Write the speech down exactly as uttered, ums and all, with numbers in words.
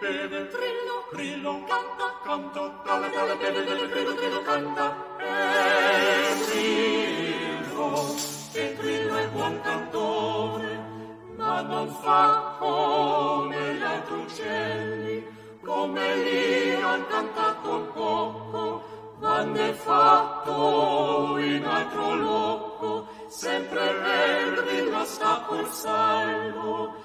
beve, trillo, grillo, canta, canta, beve, beve, beve, beve, grillo, grillo, canta. E grillo, e grillo è buon cantore, ma non fa come gli altri uccelli, come lì han cantato poco, vanne fatto in altro loco, sempre il grillo sta col salvo,